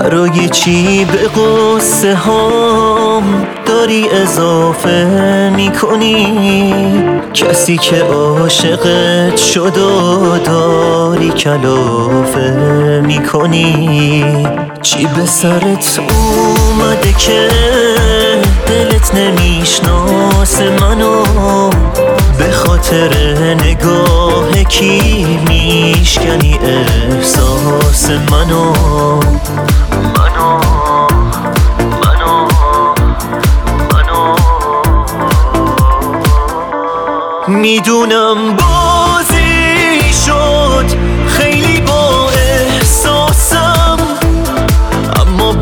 برای چی به قصه هام داری اضافه میکنی؟ کسی که عاشقت شد و داری کلافه میکنی. چی به سرت اومده که دلت نمیشناسه منو؟ به خاطر نگاه کی میشکنی احساس منو؟ میدونم بازی شد خیلی با احساسم، اما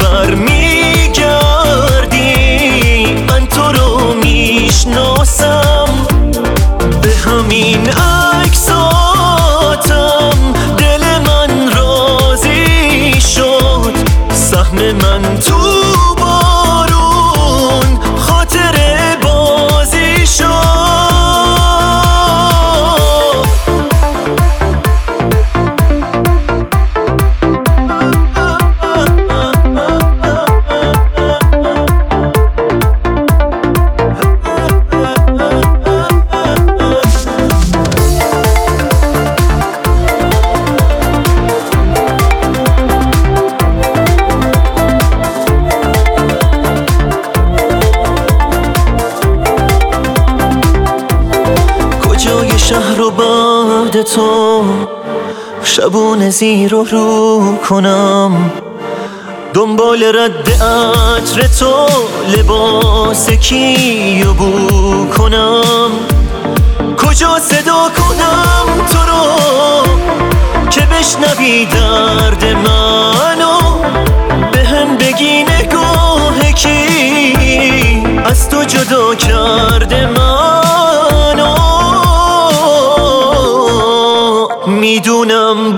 برمیگردی من تو رو میشناسم. به همین عکساتم دل من راضی شد، سهم من تو بارون خاطر بازی شد. کجای شهر و بعد تو شبونه زیر و رو کنم، دنبال رد عطر تو لباس کیو بو کنم. کجا صدا کنم تو رو که بشنوی درد منو؟ بهم بگی نگاه کی از تو جدا کرده منو؟ میدونم